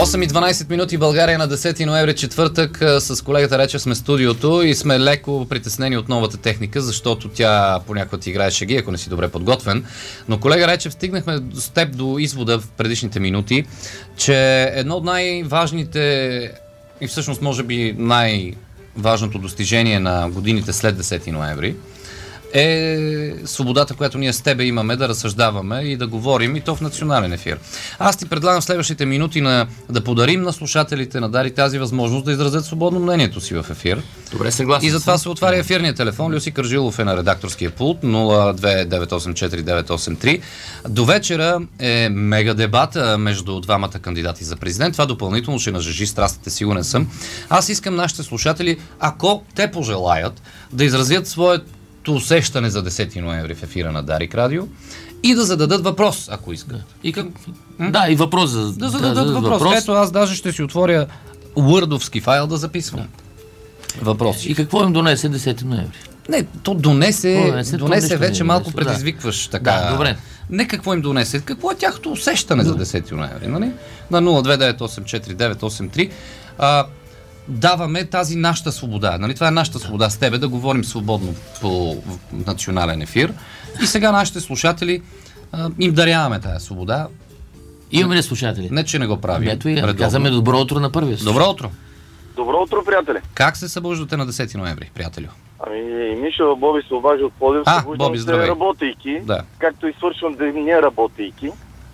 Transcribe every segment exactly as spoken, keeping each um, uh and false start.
осем и дванайсет минути, България на десети ноември, четвъртък. С колегата Речев сме в студиото и сме леко притеснени от новата техника, защото тя понякога ти играе шеги, ако не си добре подготвен. Но колега Речев, стигнахме с теб до извода в предишните минути, че едно от най-важните и всъщност може би най-важното достижение на годините след десети ноември е свободата, която ние с тебе имаме да разсъждаваме и да говорим, и то в национален ефир. Аз ти предлагам в следващите минути на, да подарим на слушателите на Дарик тази възможност да изразят свободно мнението си в ефир. Добре, съгласен. И затова се отваря ефирния телефон. Люси Кържилов е на редакторския пулт нула две девет осем четири девет осем три. До вечера е мега дебата между двамата кандидати за президент. Това допълнително ще нажежи страстите, сигурен съм. Аз искам нашите слушатели, ако те пожелаят, да изразят своят усещане за десети ноември в ефира на Дарик Радио и да зададат въпрос, ако искат. И как... Да, и въпрос. За... Да зададат да, въпрос. въпрос. Ето аз даже ще си отворя Word-овски файл да записвам да. въпроси. И какво им донесе десети ноември? Не, то донесе, О, донесе, донесе то вече малко донесе, предизвикваш да. така. Да, добре. Не какво им донесе, какво е тяхното усещане да. за десети ноември, нали? На нула две девет осем четири девет осем три. А, даваме тази нашата свобода. Нали? Това е нашата свобода с тебе да говорим свободно по национален ефир. И сега нашите слушатели а, им даряваме тази свобода. Имаме ли слушатели? Не, че не го правим. Ето и казваме добро утро на първия. Добро утро. Добро утро, приятели. Как се събуждате на десети ноември, приятелю? Ами, Миша, Боби се обажда от Пловдив. А, Боби, здравей. Работейки, да. както и свършвам деня работейки.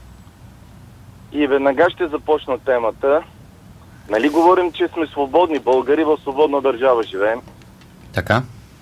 И веднага ще започна темата. Нали говорим, че сме свободни българи, в свободна държава живеем. Така.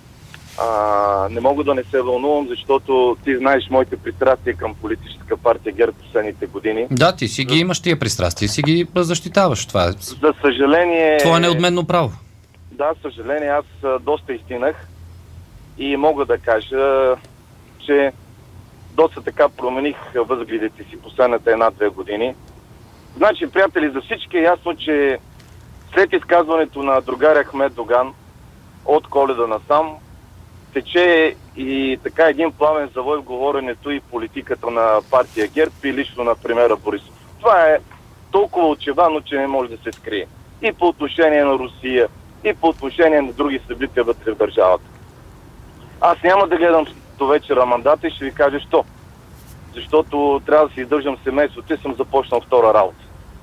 А, не мога да не се вълнувам, защото ти знаеш моите пристрастия към политическа партия ГЕРБ последните години. Да, ти си ги имаш тия пристрастия, си ги защитаваш. Това е. За съжаление... Това е неотменно право. Да, съжаление, аз доста изтинах и мога да кажа, че доста така промених възгледите си последната една-две години. Значи, приятели, за всички е ясно, че след изказването на другаря Ахмед Доган от Коледа насам, тече и така един пламен завой в говоренето и политиката на партия ГЕРБ и лично на премиера Борисов. Това е толкова очевидно, че не може да се скрие. И по отношение на Русия, и по отношение на други събития вътре в държавата. Аз няма да гледам до вечера мандата и ще ви кажа що. Защото трябва да си издържам семейството и съм започнал втора работа.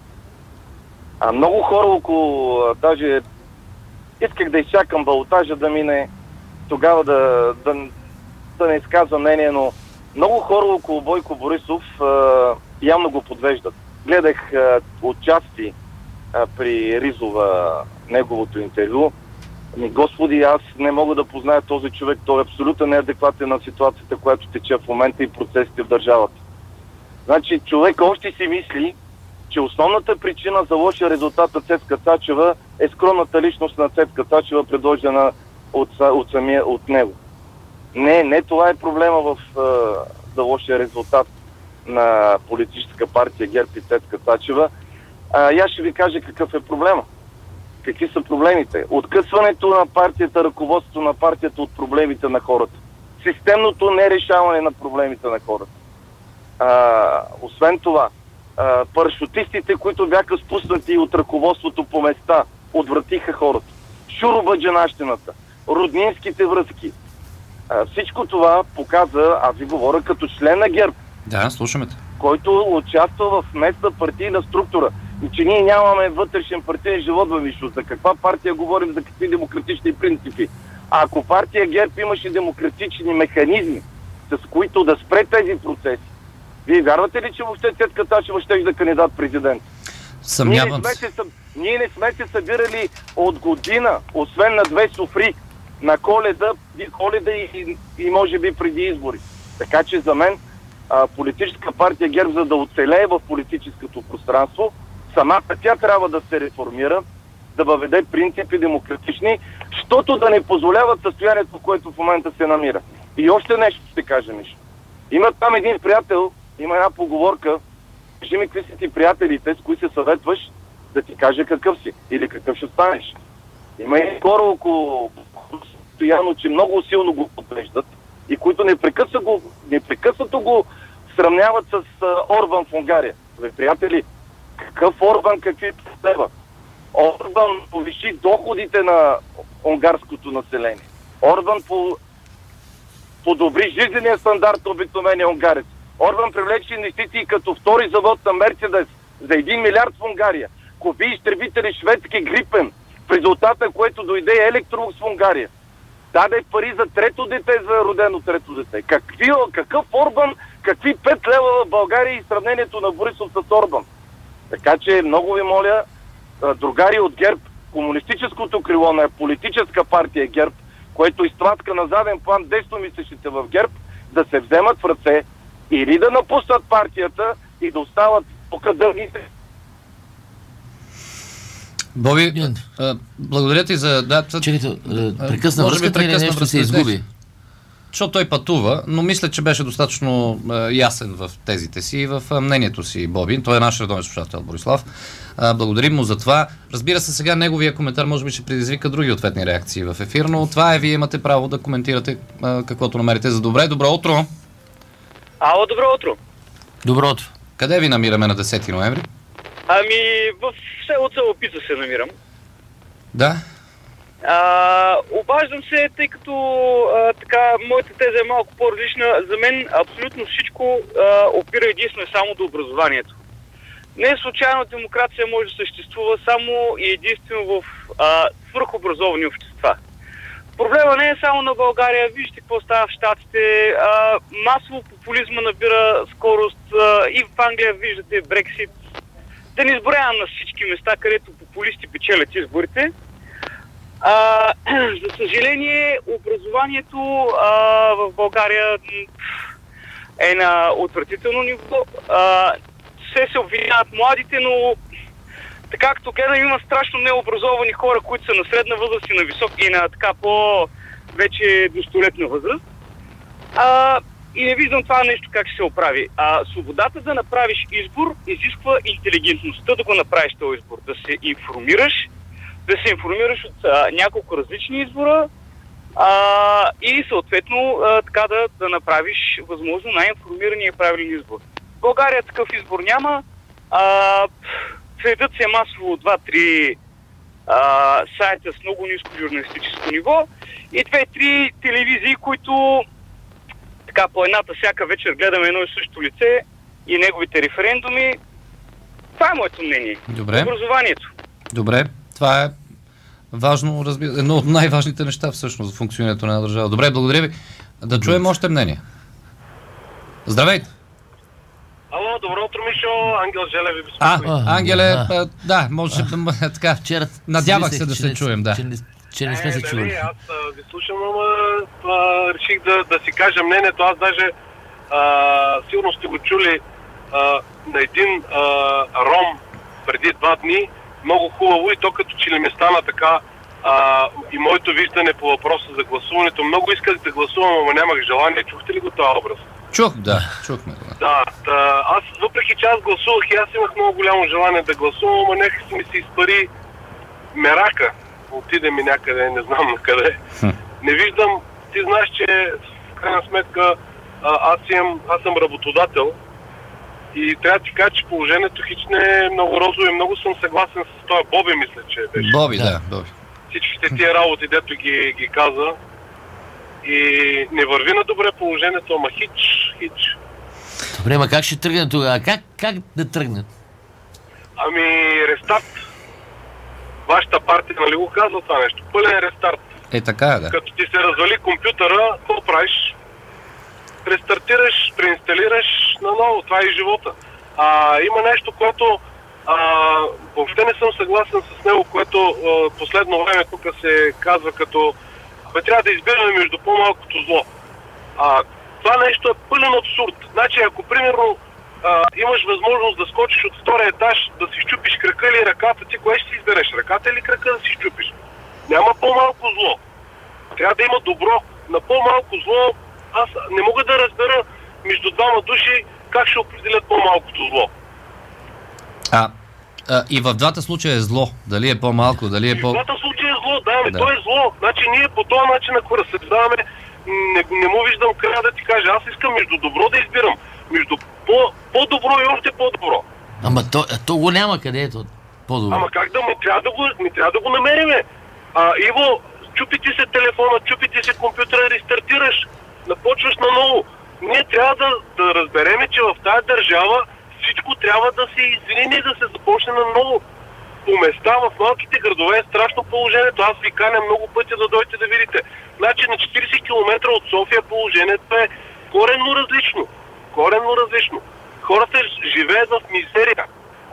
А много хора около, даже исках да изчакам балотажа да мине, тогава да, да, да не изказва мнение, но много хора около Бойко Борисов а, явно го подвеждат. Гледах а, отчасти а, при Ризова неговото интервю. Ами, Господи, аз не мога да позная този човек. Той е абсолютно неадекватен на ситуацията, която тече в момента и процесите в държавата. Значи човек още си мисли, че основната причина за лошия резултат на Цецка Цачева е скромната личност на Цецка Цачева, предложена от, от самия от него. Не, не това е проблема в за лошия резултат на политическа партия ГЕРБ и Цецка Цачева. А, аз ще ви кажа какъв е проблема. Какви са проблемите? Откъсването на партията, ръководството на партията от проблемите на хората. Системното нерешаване на проблемите на хората. А, освен това, а, парашутистите, които бяха спуснати от ръководството по места, отвратиха хората. Шуробаджанащината, роднинските връзки. А, всичко това показа, аз ви говоря като член на ГЕРБ. Да, слушаме те. Който участва в местна партийна структура. И че ние нямаме вътрешен партиен живот във Вишо. За каква партия говорим, за какви демократични принципи? А ако партия ГЕРБ имаше демократични механизми, с които да спре тези процеси, вие вярвате ли, че въобще Цецка Цачева ще да кандидат президент? Съмнявам ние, се, ние не сме се събирали от година, освен на две софри, на Коледа, Коледа и, и може би преди избори. Така че за мен а, политическа партия ГЕРБ, за да оцелее в политическото пространство, самата тя трябва да се реформира, да въведе принципи демократични, защото да не позволяват състоянието, в което в момента се намира. И още нещо ще кажа, Миша. Има там един приятел, има една поговорка, кажи ми какви са ти приятелите, с кои се съветваш, да ти каже какъв си или какъв ще станеш. Има и хора около постоянно, че много силно го подвеждат и които непрекъснато го, непрекъснато го сравняват с Орбан в Унгария. Бе, приятели, Какъв Орбан, какви проблема? Орбан повиши доходите на унгарското население. Орбан по... подобри жизнения стандарт обикновения унгарец. Орбан привлече инвестиции като втори завод на Мерцедес за един милиард в Унгария. Купи изтребители шведски Грипен, в резултата което дойде Електролукс в Унгария. Даде пари за трето дете, за родено трето дете. Какви, какъв Орбан, какви пет лева в България и сравнението на Борисов с Орбан? Така че много ви моля, другари от ГЕРБ, комунистическото крило на политическа партия ГЕРБ, което изтласка на заден план десномислещите в ГЕРБ, да се вземат в ръце или да напуснат партията и да остават покадърните. Боби, а, благодаря ти за... Да, Чекайте, прекъсна връзката или нещо се изгуби? Защото той пътува, но мисля, че беше достатъчно а, ясен в тезите си и в а, мнението си, Боби. Той е наш редовен слушател, Борислав. А, благодарим му за това. Разбира се, сега неговия коментар може би ще предизвика други ответни реакции в ефир, но това е, вие имате право да коментирате а, каквото намерите за добре. Добро утро! Ало, добро утро! Добро утро! Къде ви намираме на десети ноември? Ами, в село Целопица се намирам. Да. А, обаждам се, тъй като а, така, моята теза е малко по-различна. За мен абсолютно всичко а, опира единствено само до образованието. Не е случайно демокрация може да съществува само и единствено в а, свръхобразовани общества. Проблема не е само на България. Вижте какво става в Щатите. А, масово популизма набира скорост. А, и в Англия виждате Брексит. Да не изброявам на всички места, където популисти печелят изборите. А, за съжаление, образованието а, в България е на отвратително ниво. А, все се обвиняват младите, но така както гледам, има страшно необразовани хора, които са на средна възраст и на висока и на така по-вече достолетна възраст. А, и не виждам това нещо как ще се оправи. А, свободата да направиш избор изисква интелигентността да го направиш този избор. Да се информираш, да се информираш от а, няколко различни избора а, и съответно а, така да, да направиш възможно най-информирания и правилен избор. В България такъв избор няма. А, следят се масово два-три сайта с много ниско журналистическо ниво и две-три телевизии, които така по едната всяка вечер гледаме едно и също лице и неговите референдуми. Това е моето мнение. Добре. Образованието. Добре. Това е важно, разбира, едно от най-важните неща всъщност за функционирането на една държава. Добре, благодаря ви. Да чуем още мнение. Здравейте! Ало, добро утро, Мишо. Ангел Желев ви безпокои. А, Ангеле, а, да, може а, така. Вчера надявах се да се не, чуем, да. Че не, че не сме се чули. Аз а, ви слушам, ама а, реших да, да си кажа мнението. Аз даже а, сигурно сте го чули а, на един а, ром преди два дни. Много хубаво и то като че ли ми стана така а, и моето виждане по въпроса за гласуването. Много исках да гласувам, ама нямах желание. Чухте ли го това образ? Чух, да, чухме. Да. Да, да, аз въпреки че аз гласувах и аз имах много голямо желание да гласувам, ама нека си ми се изпари мерака. Отиде ми някъде, не знам на къде. Хм. Не виждам, ти знаеш, че в крайна сметка аз, имам, аз съм работодател и трябва да ти кажа, че положението хич не е много розово и много съм съгласен с това. Боби мисля, че беше. Боби, да, Боби. Всичките тия работи, дето ги, ги каза. И не върви на добре положението, ама хич, хич. Добре, ма как ще тръгне тогава? Как, как да тръгнат? Ами, рестарт. Вашата партия, нали го казва това нещо? Пълен рестарт. Е, така е, да. Като ти се развали компютъра, какво правиш? Рестартираш, преинсталираш наново. Това е и живота. А, има нещо, което а, въобще не съм съгласен с него, което а, последно време тук се казва като бе, трябва да избираме между по-малкото зло. А, това нещо е пълен абсурд. Значи, ако примерно а, имаш възможност да скочиш от втория етаж, да си щупиш крака или ръката, ти кое ще си избереш? Ръката или крака да си щупиш? Няма по-малко зло. Трябва да има добро. На по-малко зло аз не мога да разбера между двама души как ще определят по-малкото зло. А, а, и в двата случая е зло. Дали е по-малко, дали е по... И в двата случая е зло, да, да. То е зло. Значи ние по този начин, ако разсъждаваме, не, не му виждам края да ти кажа. Аз искам между добро да избирам. Между по, по-добро и още по-добро. Ама то, то го няма къде е то по-добре. Ама как да ми трябва да го, ми трябва да го намериме? А, Иво, чупи ти се телефона, чупи ти се компютъра, рестартираш, напочваш наново. Ние трябва да, да разбереме, че в тази държава всичко трябва да се извини и да се започне наново. По места в малките градове е страшно положението. Аз ви каня много пъти да дойдете да видите. Значи на четирийсет километра от София положението е коренно различно. Коренно различно. Хората живеят в мизерия.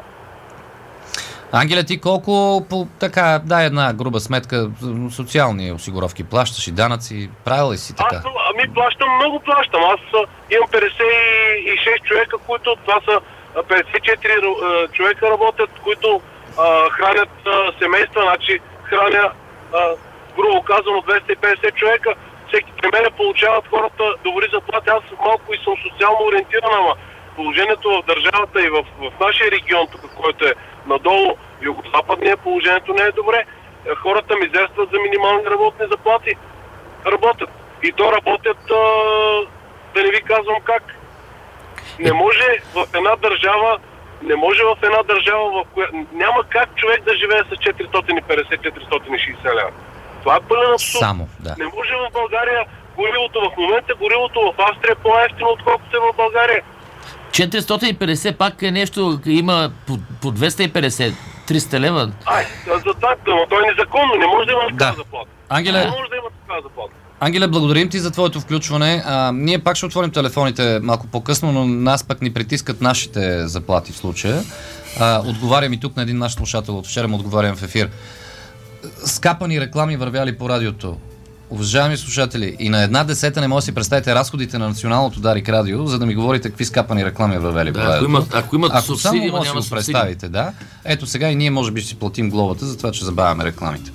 Ангеле, ти колко по така, дай една груба сметка, социални осигуровки плащаш и данъци, правил ли си така? Аз ами плащам, много плащам. Аз имам петдесет и шест човека, които това са петдесет и четири човека работят, които а, хранят а, семейства, значи храня, а, грубо казано, двеста и петдесет човека. Всеки при мене получават хората добри заплати. Аз малко и съм социално ориентиран, ама положението в държавата и в, в нашия регион, тук, който е надолу, югозападния, положението не е добре. Хората мизерстват за минимални работни заплати. Работят. И то работят, а, да не ви казвам как. Не може в една държава, не може в една държава, в която няма как човек да живее с четиристотин и петдесет до четиристотин и шейсет лева. Това е пълен абсурд. Само, да. Не може в България горивото в момента, горивото в Австрия е по-евтино, отколкото е в България. четиристотин и петдесет пак е нещо, има по, по двеста и петдесет, триста лева. Ай, за това, но той е незаконно, не може да има такава Да. заплата. Ангеле, Не може да има такава заплата. Ангеле, благодарим ти за твоето включване. А, ние пак ще отворим телефоните малко по-късно, но нас пък ни притискат нашите заплати в случая. А, отговарям и тук на един наш слушател, от вчера му отговарям в ефир. Скапани реклами вървяли по радиото. Уважаеми слушатели, и на една десета не може да си представите разходите на националното Дарик радио, за да ми говорите какви скапани реклами вървели Да, по радиото. ако имат, ако имат Ако субсидии, само но може да няма си го субсидии. представите, да. Ето сега и ние може би ще си платим глобата за това, че забавяме рекламите.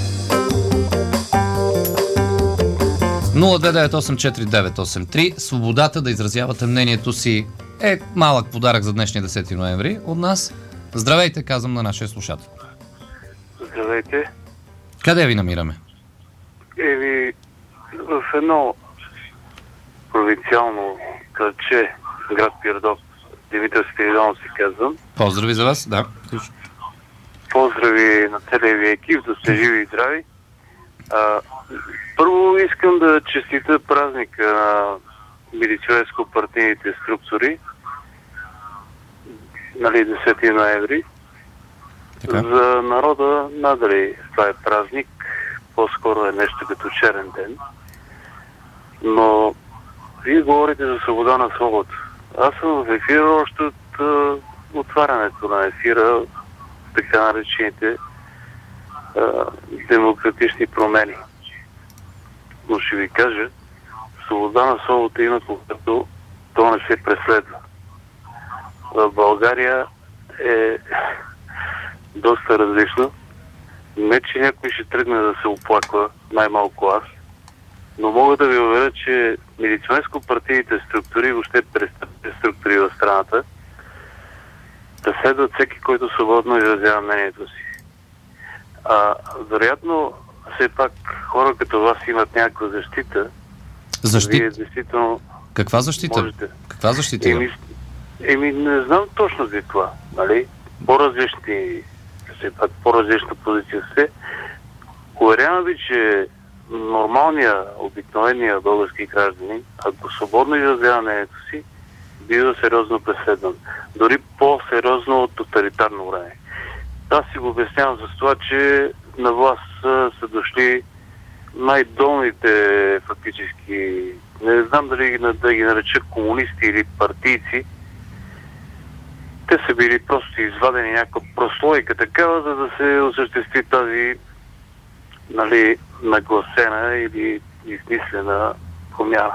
нула две девет осем четири девет осем три. Свободата да изразявате мнението си е малък подарък за днешния десети ноември от нас. Здравейте, казвам на нашия слушател. Здравейте. Къде ви намираме? Еви, в едно провинциално градче, град Пирдоп, Димитър Спиридонов се казвам. Поздрави за вас, да. Поздрави на целия ви екип, да сте живи и здрави. А, първо искам да честита празника на милицейско-партийните структури, нали, десети ноември. Така. За народа надали това е празник, по-скоро е нещо като черен ден. Но вие говорите за свобода на словото. Аз съм в ефира още от uh, отварянето на ефира, така наречените uh, демократични промени. Но ще ви кажа, свобода на словото има, когато то не се преследва. В България е доста различно. Не, че някой ще тръгне да се оплаква, най-малко аз, но мога да ви уверя, че милицейско-партийните структури, въобще престъпните структури в страната, да следват всеки, който свободно изразява мнението си. А, вероятно, все пак хора като вас имат някаква защита. Защита? Вие действително Каква защита? можете. Каква защита? Еми, еми, не знам точно за това, нали? По-различни, все пак по-различна позиция се. Уверявам ви, че нормалният, обикновеният български гражданин, ако свободно изразява мнението си, бива сериозно преследван. Дори по-сериозно от тоталитарно време. Аз си го обяснявам с това, че на власт са, са дошли най-долните фактически, не знам дали да ги нареча комунисти или партийци. Те са били просто извадени някаква прослойка такава, за да се осъществи тази, нали, нагласена или измислена промяна.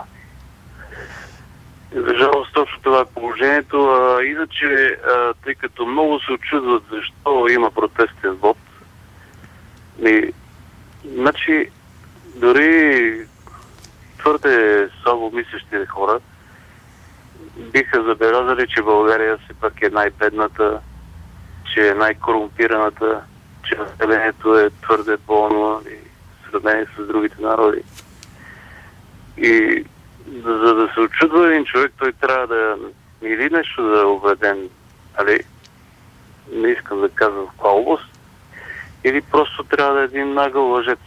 За жалост точно това е положението. А, иначе, а, тъй като много се очудват защо има протестен вод, и, значи дори твърде слабо мислещите хора биха забелязали, че България все пак е най-бедната, че е най-корумпираната, че населението е твърде болно и в сравнение с другите народи. И за да се очудва един човек, той трябва да или нещо да е убеден, али, не искам да казвам в каква област, или просто трябва да е един нагъл лъжец.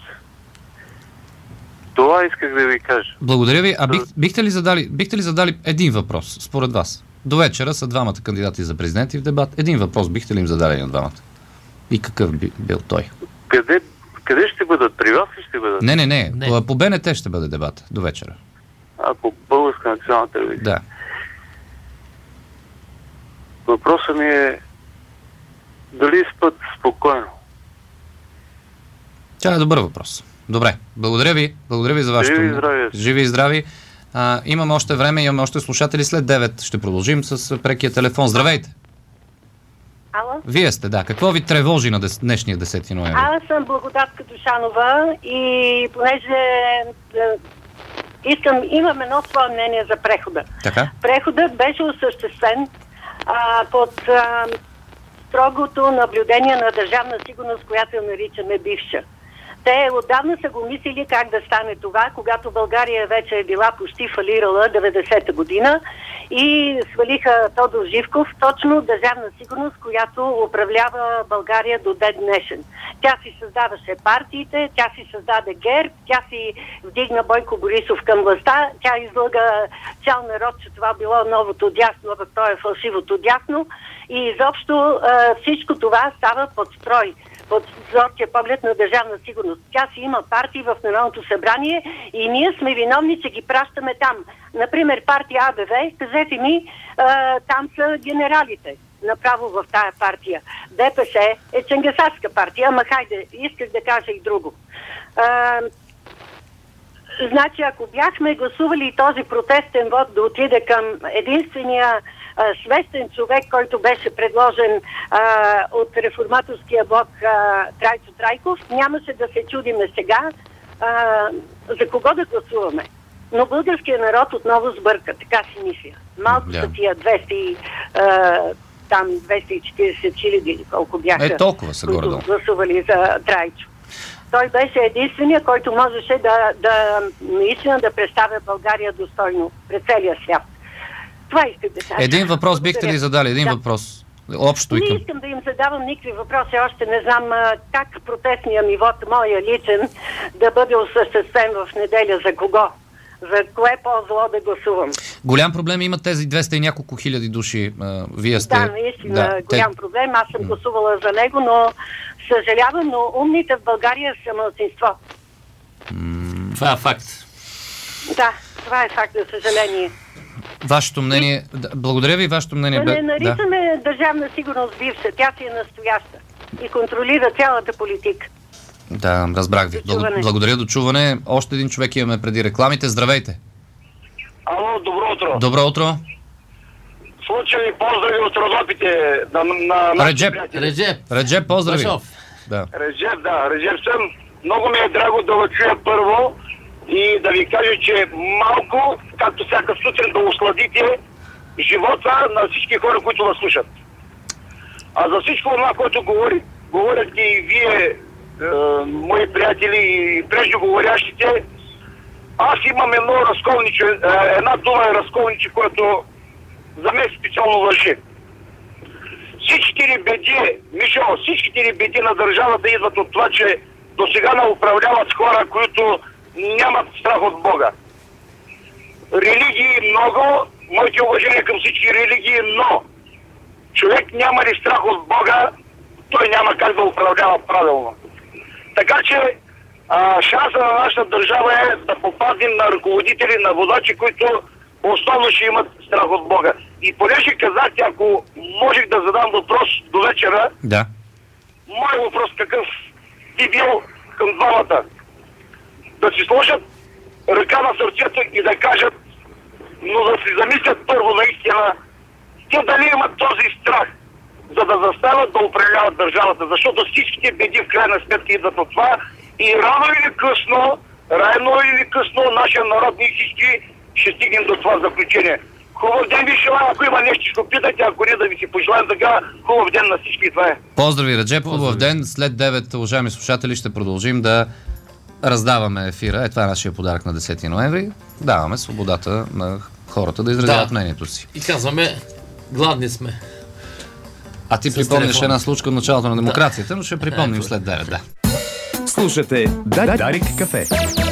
Това исках да ви кажа. Благодаря ви. А бих, бихте, ли задали, бихте ли задали един въпрос, според вас? До вечера са двамата кандидати за президенти в дебат. Един въпрос бихте ли им задали на двамата? И какъв би бил той? Къде, къде ще бъдат? При вас ли ще бъдат? Не, не, не. Не. По, по Б Н Т ще бъде дебат до вечера. А, по Българска национална телевизия. Да. Въпросът ми е дали спът спокойно. Това е добър въпрос. Добре. Благодаря ви. Благодаря ви за вашето... Живи и здрави. Живи и здрави. А, имаме още време, имаме още слушатели. След девет ще продължим с прекия телефон. Здравейте! Ало? Вие сте, да. Какво ви тревожи на дес... днешния десети ноември? Аз съм Благодатка Душанова и понеже е, искам, имам едно свое мнение за прехода. Така? Преходът беше осъществен а, под а, строгото наблюдение на Държавна сигурност, която я наричаме бивша. Те отдавна са го мислили как да стане това, когато България вече е била почти фалирала деветдесета година и свалиха Тодор Живков, точно Държавна сигурност, която управлява България до ден днешен. Тя си създаваше партиите, тя си създаде ГЕРБ, тя си вдигна Бойко Борисов към властта, тя излъга цял народ, че това било новото дясно, а то е фалшивото дясно и изобщо всичко това става под строй, под зоркия поглед на Държавна сигурност. Тя си има партии в Народното събрание и ние сме виновни, че ги пращаме там. Например, партия А Б В, кажете ми, а, там са генералите направо в тая партия. Д П С е ченгесарска партия, ама хайде, исках да кажа и друго. А, значи, ако бяхме гласували този протестен вод да отиде към единствения свестен човек, който беше предложен а, от реформаторския блок а, Трайчо Трайков, нямаше да се чудиме сега а, за кого да гласуваме. Но българският народ отново сбърка, така си мисля. Малко Да. са тия двеста и, а, там двеста и четиридесет хиляди или колко бяха, Е, толкова са които горе-долу. гласували за Трайчо. Той беше единствения, който можеше да, да наистина да представя България достойно пред целия свят. Това исках да кажа. Един въпрос бихте ли задали? Един Да. въпрос. Общо и Не към... искам да им задавам никакви въпроси. Още не знам а, как протестния ми вод, моя личен, да бъде осъществен в неделя. За кого? За кое по-зло да гласувам? Голям проблем имат тези двеста и няколко хиляди души. А, вие сте... Да, наистина Да, голям те- проблем. Аз съм гласувала за него, но съжалявам, но умните в България са мълцинство. Това е факт. Да, това е факт, за съжаление. Вашето мнение... Да, благодаря ви, вашето мнение... Да бе- не наричаме Държавна сигурност бивша, тя си е настояща и контролира цялата политика. Да, разбрах ви. До чуване. Благо- Благодаря, до чуване. Още един човек имаме преди рекламите. Здравейте. Ало, добро утро. Добро утро. Случаи поздрави от Родопите на, на, на Реджеп. Реджеп. Реджеп, поздрави. Башов. Да. Реджеп, да, Реджеп съм. Много ми е драго да го чуя първо и да ви кажа, че малко, както всяка сутрин, да усладите живота на всички хора, които вас слушат. А за всичко това, което говори, говорят и вие, е, мои приятели и преждеговорящите, аз имам едно разколниче, е, една дума е разколниче, което за мен специално лъжи. Всичките беди, Мишо, всичките беди на държавата идват от това, че до сега не управляват хора, които нямат страх от Бога. Религии много, моите уважения към всички религии, но човек няма ли страх от Бога, той няма как да управлява правилно. Така че а, шанса на нашата държава е да попаднем на ръководители, на водачи, които основно ще имат страх от Бога. И понеже казахте, ако можех да задам въпрос до вечера, Да. мой въпрос какъв би бил към двамата? Да си сложат ръка на сърцето и да кажат, но да си замислят първо наистина, те дали имат този страх, за да застават да управляват държавата, защото всичките беди в крайна сметка идват от това и рано или късно, рано или късно нашия народ, ние всички ще стигнем до това заключение. Хубав ден ви желая, ако има нещо, ще питате, ако не да ви си пожелаем така, хубав ден на всички, това е. Поздрави, Реджеп. Хубав Поздрави. ден. След девет, уважаеми слушатели, ще продължим да раздаваме ефира. Е, това е нашия подарък на десети ноември. Даваме свободата на хората да изразяват Да. мнението си. И казваме, гладни сме. А ти с припомняш телефон. една случка от началото на демокрацията, но ще припомним след девет, да. Слушате Дарик кафе.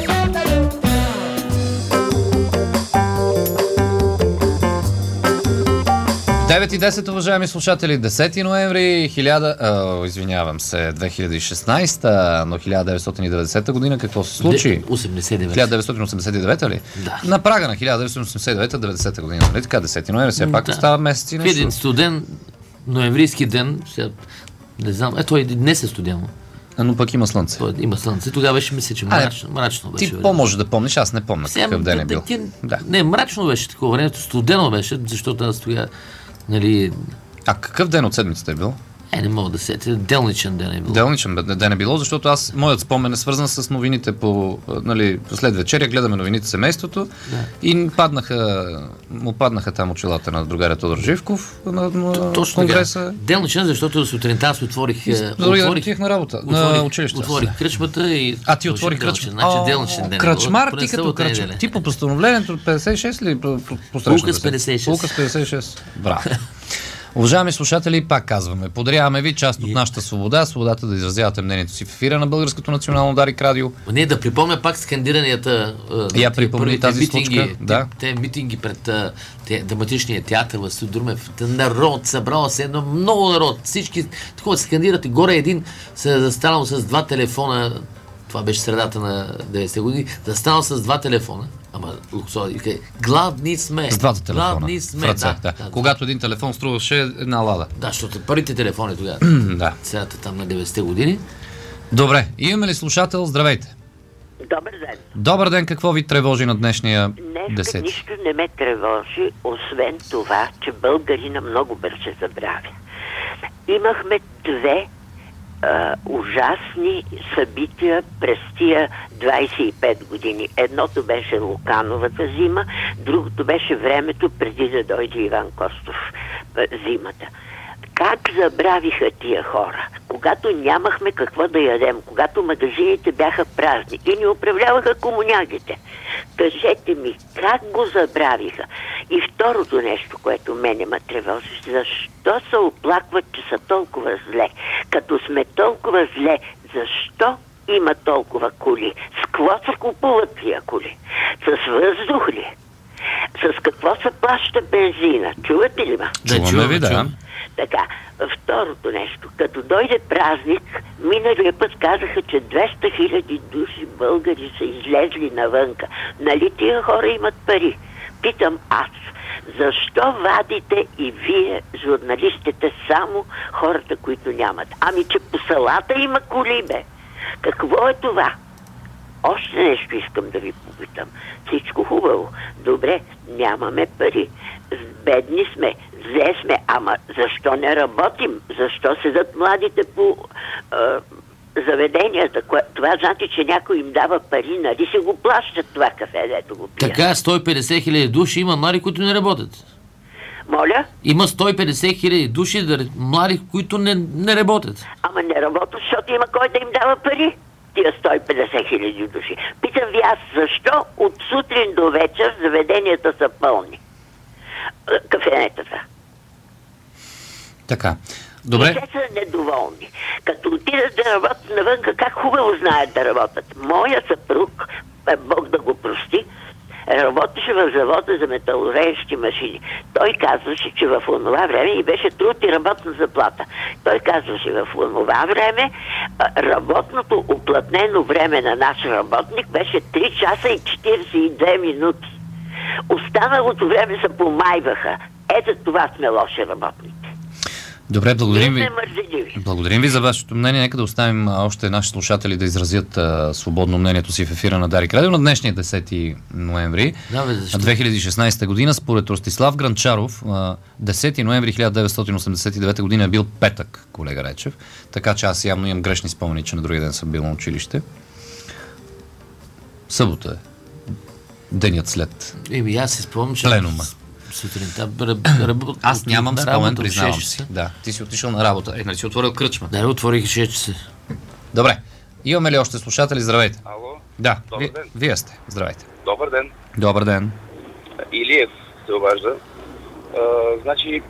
девет и десет, уважаеми слушатели, десети ноември, хиляда, а, извинявам се, две хиляди и шестнадесета, но хиляда деветстотин и деветдесета година какво се случи? осемдесет и девета. хиляда деветстотин осемдесет и девета ли? Да. На прага на хиляда деветстотин осемдесет и девета до деветдесета година, нали така, десети ноември, все пак Да. остава месеци В един нещо. студен ноемврийски ден, сега, не знам, е, той днес е студено. А, но пък има слънце. Той има слънце. Тогава беше, мисля, че мрачно, мрачно беше. Ти по-може да помниш, аз не помня Сега, какъв ден да, е бил. да, Да. Не, мрачно беше такова времето, студено беше, защото аз тогава, нали, А какъв ден от седмицата е бил? е, не мога да сетя, делничен ден е бил. Делничен бе- ден е било, защото аз, моят спомен е свързан с новините по, нали, след вечеря, гледаме новините семейството и паднаха, му паднаха там очилата на другаря Тодор Живков на, на Точно конгреса. така. Делничен, защото сутринта аз отворих... е, Други отворих, отих на работа, на отворих, училище. отворих кръчмата и... А ти отвори кръчма. Значи делничен ден. е било. Кръчмар Поне ти като събота, кръчмар. неделя. Ти по постановлението от петдесет и шест ли по- по- посрещна Указ да си? петдесет и шест. Указ петдесет и шест. Браво. Уважаеми слушатели, пак казваме, подаряваме ви част от нашата свобода, свободата да изразявате мнението си в ефира на Българското национално Дарик радио. Не, да припомня пак скандиранията. а, Я те припомни първите тази митинги, случка, те- да. Те митинги пред а, те, драматичния театър Васил Друмев. Те народ, събрал се едно много народ. Всички такова скандират и горе един се е застанал с два телефона. Това беше средата на деветдесетте години. Застанал с два телефона. Ама, луксови, и каже, гладни сме. С двата телефона. Гладни сме. В ръце, да, да. да, да. Когато един телефон струваше една лада. Да, защото първите телефони тогава. Да. Средата там на деветдесетте години. Добре, имаме ли слушател? Здравейте. Добър ден. Добър ден, какво ви тревожи на днешния Днес десети? нищо не ме тревожи, освен това, че българина много бързо забравя. Имахме две а, ужасни събития през тия двадесет и пет години. Едното беше Лукановата зима, другото беше времето преди да дойде Иван Костов а, зимата. Как забравиха тия хора, когато нямахме какво да ядем, когато магазините бяха празни и ни управляваха комунягите? Кажете ми, как го забравиха? И второто нещо, което мене ме тревожи, защо се оплакват, че са толкова зле? Като сме толкова зле, защо има толкова коли? С какво се купуват тия коли? С въздух ли? С какво се плаща бензина? Чувате ли ма? Чуваме ви, да. Така, второто нещо. Като дойде празник, миналия път казаха, че двеста хиляди души българи са излезли навънка. Нали тия хора имат пари? Питам аз, защо вадите и вие, журналистите, само хората, които нямат? Ами, че по салата има коли, бе. Какво е това? Още нещо искам да ви попитам. Всичко хубаво. Добре, нямаме пари. Бедни сме, зле сме, ама защо не работим? Защо седат младите по е, заведенията? Кое, това значи, че някой им дава пари, нали се го плащат това кафе, дето го пият? Така, сто и петдесет хиляди души има млади, които не работят. Моля? Има сто и петдесет хиляди души да, млади, които не, не работят. Ама не работят, защото има кой да им дава пари. Тия сто и петдесет хиляди души. Питам ви аз, защо от сутрин до вечер заведенията са пълни? Кафенетата. Така. Добре. И те са недоволни. Като отидат да работят навънка, как хубаво знаят да работят. Моя съпруг, Бог да го прости, работеше в завода за металореещи машини. Той казваше, че в онова време и беше труд и работна заплата. Той казваше, в онова време работното уплътнено време на наш работник беше три часа и четиридесет и две минути. Останалото време се помайваха. Ето това сме лоши работници. Добре, благодарим ви. Ние сме мързеливи. Благодарим ви за вашето мнение. Нека да оставим а, още наши слушатели да изразят а, свободно мнението си в ефира на Дарик радио на днешния десети ноември Да, бе, защо? две хиляди и шестнадесета година. Според Ростислав Гранчаров, а, десети ноември хиляда деветстотин осемдесет и девета година е бил петък, колега Речев. Така че аз явно имам грешни спомени, че на другия ден съм бил на училище. Събота е. Денят след Еми, аз си спомням, че пленума. сутринта работа. Аз нямам спомен, признавам си. Да, ти си отишъл на работа. Е, нали си отворил кръчма? Да, отворих шест часа. Добре. Имаме ли още слушатели? Здравейте. Ало? Да, Добър ви, ден. вие сте. Здравейте. Добър ден. Добър ден. Илиев се обажда. А, значи,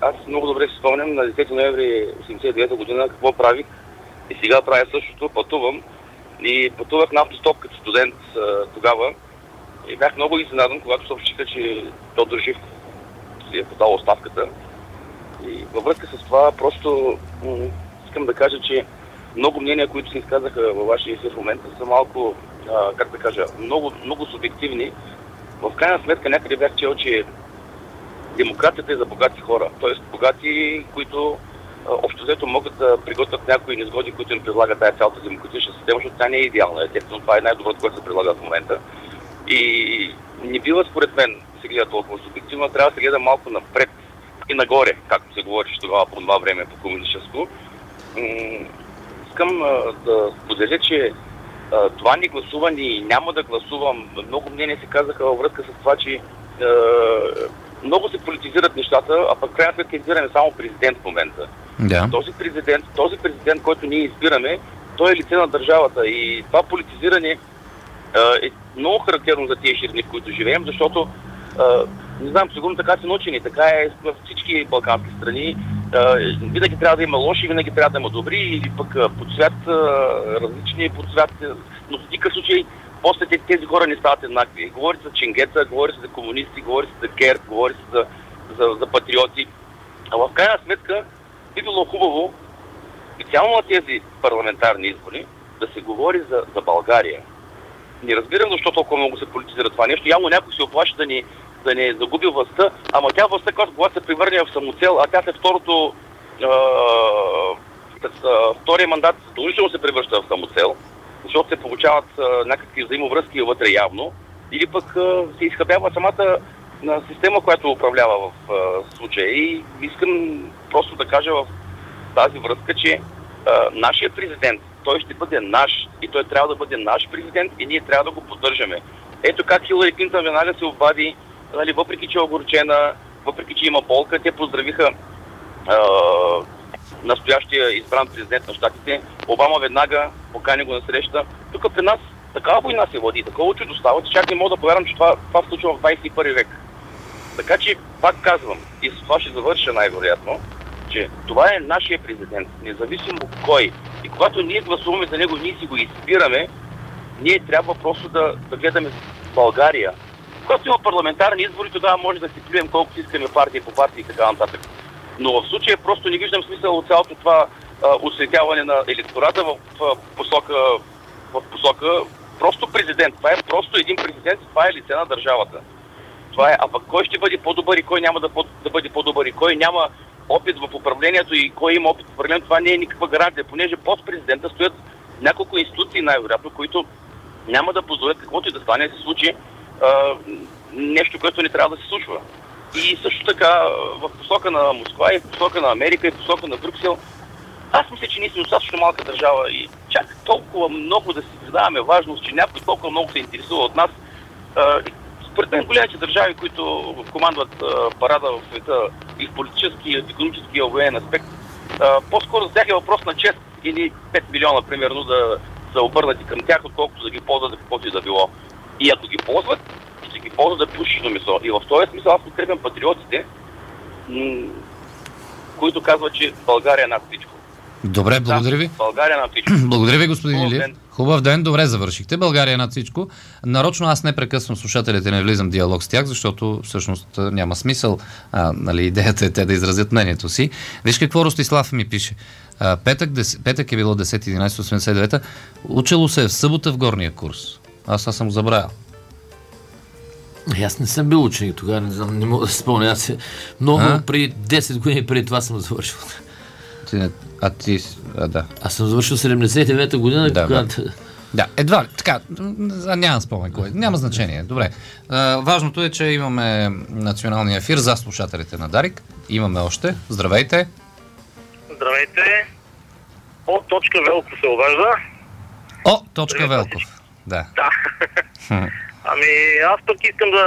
аз много добре си спомням на десети ноември осемдесет и девета година какво правих и сега правя същото, пътувам. И пътувах на автостоп като студент а, тогава и бях много изненадан, когато съобщиха, че Тодор Живков си е подал оставката. И във връзка с това просто м- искам да кажа, че много мнения, които се изказаха във вашия ефир в момента, са малко, а, как да кажа, много, много субективни. В крайна сметка някъде бях чел, че демокрацията е за богати хора. Тоест богати, които а, общо взето могат да приготвят някои незгоди, които им предлага тая цялата демократична система, защото тя не е идеална. Естествено, това е най-доброто, което се предлага в момента. И не бива според мен да се гледа толкова субективно, трябва да се гледа малко напред и нагоре, както се говореше тогава по това време по комунистическо. М- искам а, да споделя, че а, това ни гласуване и няма да гласувам. Много мнения се казаха във връзка с това, че а, много се политизират нещата, а пък крайна сметка избираме само президент в момента. Да. Този президент, този президент, който ние избираме, той е лице на държавата и това политизиране а, е много характерно за тези ширини, в които живеем, защото а, не знам, сигурно така са научени, така е във всички балкански страни. А, винаги трябва да има лоши, винаги трябва да има добри или пък а, по цвят, а, различни по цвят, но в никакъв случай после тези хора не стават еднакви. Говори се за ченгета, говори се за комунисти, говори се за ГЕРБ, говори се за, за, за патриоти. А в крайна сметка би било хубаво, специално на тези парламентарни избори, да се говори за, за България. Не разбирам защо толкова много се политизира това нещо. Явно някой се оплаши да ни, да не загуби властта, ама тя властта, когато се превърне в самоцел, а тя след второто, е, втория мандат задължително се превръща в самоцел, защото се получават а, някакви взаимовръзки вътре явно, или пък а, се изхабява самата а, система, която управлява в а, случая. И искам просто да кажа в тази връзка, че а, нашия президент, той ще бъде наш и той трябва да бъде наш президент и ние трябва да го поддържаме. Ето как Хилари Клинтън веднага се обади, нали, въпреки че е огорчена, въпреки че има болка, те поздравиха а, настоящия избран президент на щатите. Обама веднага покани го на среща. Тук при нас такава война се води, такова чудо става, че чак не мога да повярвам, че това, това случва в двадесет и първи век. Така че, пак казвам, и с това ще завърша най-вероятно, че това е нашия президент, независимо кой. И когато ние гласуваме за него, ние си го избираме, ние трябва просто да, да гледаме България. Когато има парламентарни избори, тогава може да си плюем колкото искаме партия по партия и така нататък. Но в случая просто не виждам смисъл от цялото това а, осветяване на електората в, в, посока, в посока просто президент. Това е просто един президент, това е лице на държавата. Това е, а пък кой ще бъде по-добър и кой няма да, по, да бъде по-добър и кой няма опит в управлението и кой има опит в управлението, това не е никаква гарантия, понеже под президента стоят няколко институции най-вероятно, които няма да позволят каквото и да стане, да се случи а, нещо, което не трябва да се случва. И също така в посока на Москва и в посока на Америка и в посока на Брюксел, аз мисля, че ние сме достатъчно малка държава и чак толкова много да си придаваме важност, че някой толкова много се интересува от нас. Според мен големите държави, които командват парада в света и в политически, и в икономически и военен аспект, по-скоро за тях е въпрос на чест или пет милиона, примерно, да са обърнати към тях, отколкото да ги ползват за каквото и да било. И ако ги ползват, ще ги ползват да пушиш на месо. И в този смисъл аз подкрепям патриотите, м- които казват, че България е над всичко. Добре, благодаря ви. България над всичко. Благодаря ви, господин Илиев. Хубав ден, добре завършихте. България над всичко. Нарочно аз не прекъсвам слушателите, не влизам в диалог с тях, защото всъщност няма смисъл. А, нали, идеята е те да изразят мнението си. Виж какво Ростислав ми пише. А, петък, дес, петък е било десети единадесети осемдесет и девета. Учело се е в събота в горния курс. Аз аз съм го забравял. Аз не съм бил ученик тогава, не знам, не мога да се спомня. Аз много а? Преди десет години преди това съм завършил. Ти не, а ти, а, да. Аз съм завършил седемдесет и девета година, да, когато... Да. да, едва ли, така, нямам спомен кой, няма значение, добре. А, важното е, че имаме националния ефир за слушателите на Дарик. Имаме още. Здравейте. Здравейте. О, точка Велко се обажда. О, точка Велков. Да. Да. Ами, аз пък искам да,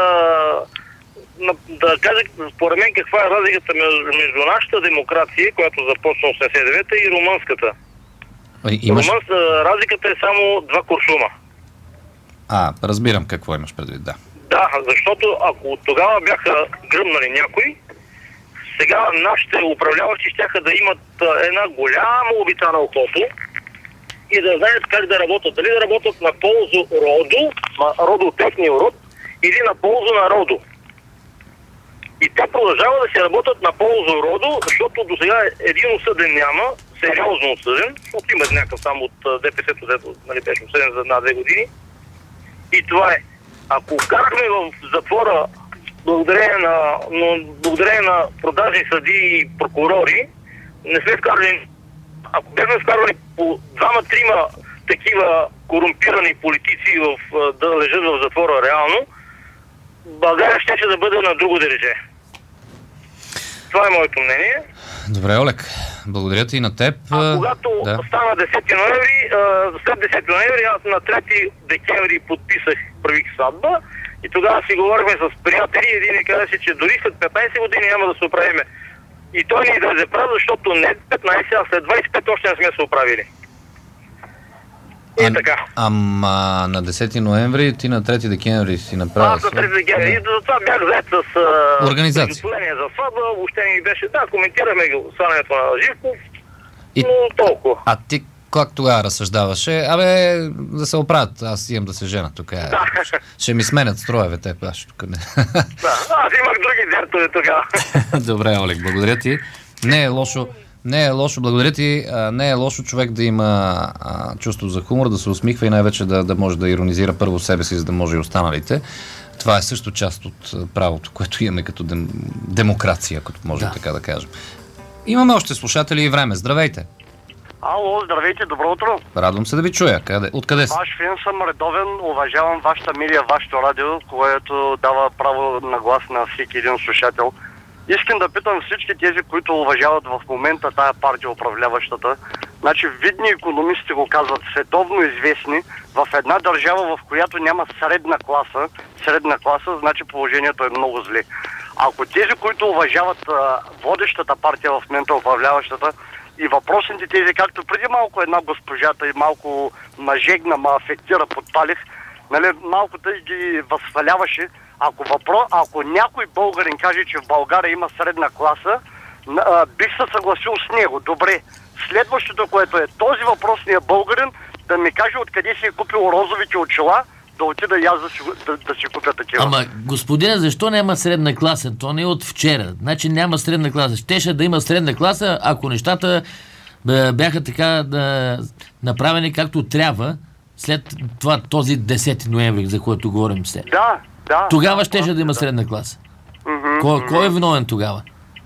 да кажа, според мен, каква е разликата между нашата демокрация, която започна в осемдесет и девета и румънската. Имаш... Румънс, разликата е само два куршума. А, разбирам какво имаш предвид, да. Да, защото ако тогава бяха гръмнали някой, сега нашите управляващи щяха да имат а, една голяма обица на окото и да знаят как да работят. Дали да работят на ползу родо, родо техния род, или на ползу на родо. И те продължават да се работят на ползу родо, защото до сега един осъден няма, сериозно осъден, защото има някакъв само от ДПС-то, нали, беше осъден за една-две години. И това е. Ако карахме в затвора благодарение на, но, благодарение на продажни съди и прокурори, не сме вкарали, ако бяхме вкарали по двама-трима такива корумпирани политици в, да лежат в затвора реално, България ще ще да бъде на друго дередже. Това е моето мнение. Добре, Олег. Благодаря ти и на теб. А когато да. стана десети ноември, след десети ноември, аз на трети декември подписах, правих сватба и тогава си говорихме с приятели и един ми каза, че дори след петнайсет години няма да се оправиме. И той ни даде прав, защото не петнайсет, а след двайсет и пет още не сме се оправили. И а, така. Ама на десети ноември, ти на трети декември си направил. Аз на трети декември. И затова бях заед с организация. приготовление за сватба. Въобще ми беше, да, коментираме сватбата на Живков, и... но толкова. А ти как тогава разсъждаваше? Абе, да се оправят, аз имам да се жена тук. Е. Да. Ще ми сменят строеве, те аз тук не. Да, аз имах други дертове тогава. Добре, Олег, благодаря ти. Не е лошо. Не е лошо, благодаря ти. А, не е лошо човек да има а, чувство за хумор, да се усмихва и най-вече да, да може да иронизира първо себе си, за да може и останалите. Това е също част от правото, което имаме като дем, демокрация, като можем да. така да кажем. Имаме още слушатели и време. Здравейте! Ало, здравейте, добро утро! Радвам се да ви чуя. Къде? Откъде си? Ваш фен съм редовен, уважавам вашата медия, вашето радио, което дава право на глас на всеки един слушател. Искам да питам всички тези, които уважават в момента тая партия управляващата. Значи видни икономисти го казват, световно известни, в една държава, в която няма средна класа, средна класа, значи положението е много зле. Ако тези, които уважават а, водещата партия в момента, управляващата, и въпросните тези, както преди малко една госпожата и малко нажегна, ма афектира, подпалих, нали, малко тъй ги възхваляваше. Ако, въпро... Ако някой българин каже, че в България има средна класа, а, бих се съгласил с него. Добре. Следващото, което е този въпросният българин, да ми каже откъде си е купил розовите очила, да отида и аз да си, да, да си купя такива. Ама, господина, защо няма средна класа? То не е от вчера. Значи няма средна класа. Щеше да има средна класа, ако нещата бяха така да, направени както трябва, след това този десети ноември, за който говорим след. Да, да. Тогава да, щеше да, да има да. средна класа. Mm-hmm, кой, mm-hmm. кой е виновен тогава?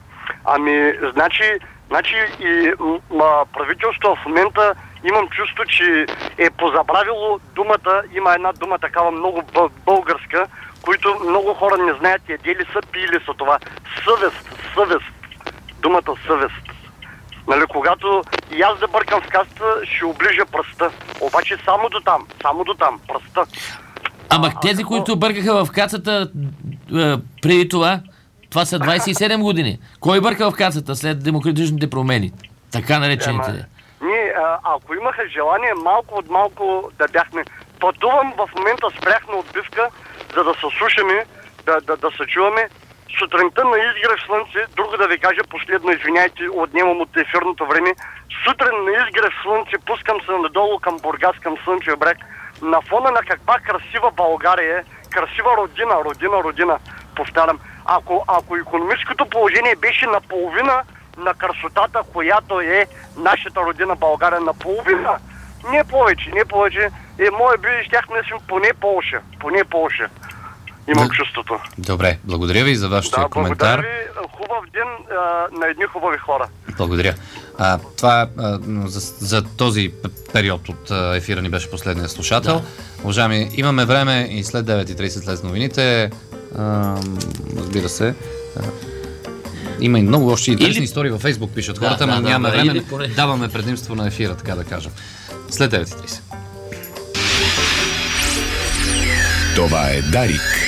Ами, значи, значи и м- правителството в момента имам чувство, че е позабравило думата, има една дума такава много българска, които много хора не знаят, ядели са, пили са това. Съвест, съвест. Думата съвест. Нали, когато и аз да бъркам в каста, ще оближа пръста. Обаче само до там, само до там, пръста. Ама тези, които бъркаха в кацата е, преди това, това са двайсет и седем години. Кой бърка в кацата след демократичните промени? Така наречените. Ама, ние, а, ако имаха желание малко от малко да бяхме... Пътувам в момента, спрях на отбивка, за да се слушаме, да, да, да се чуваме. Сутринта на изгрев слънце, друго да ви кажа последно, извиняйте, отнемам от ефирното време. Сутрин на изгрев слънце, пускам се надолу към Бургас, към Слънчев бряг. На фона на каква красива България е, красива родина, родина, родина, повтарям. Ако, ако икономическото положение беше наполовина на красотата, която е нашата родина България, наполовина, не повече, не повече, е, може би щяхме да сме поне Полша, поне Полша. Имам да. чувството. Добре, благодаря ви за вашия да, коментар. Благодаря ви, хубав ден а, на едни хубави хора. Благодаря. А, това а, за, за този период от а, ефира ни беше последния слушател. Да. Уважаеми, имаме време и след девет и трийсет след новините. А, разбира се. А, има и много още интересни или... истории във Фейсбук, пишат да, хората, но да, нямаме да, време. Поне... Даваме предимство на ефира, така да кажем. След девет и трийсет. Това е Дарик.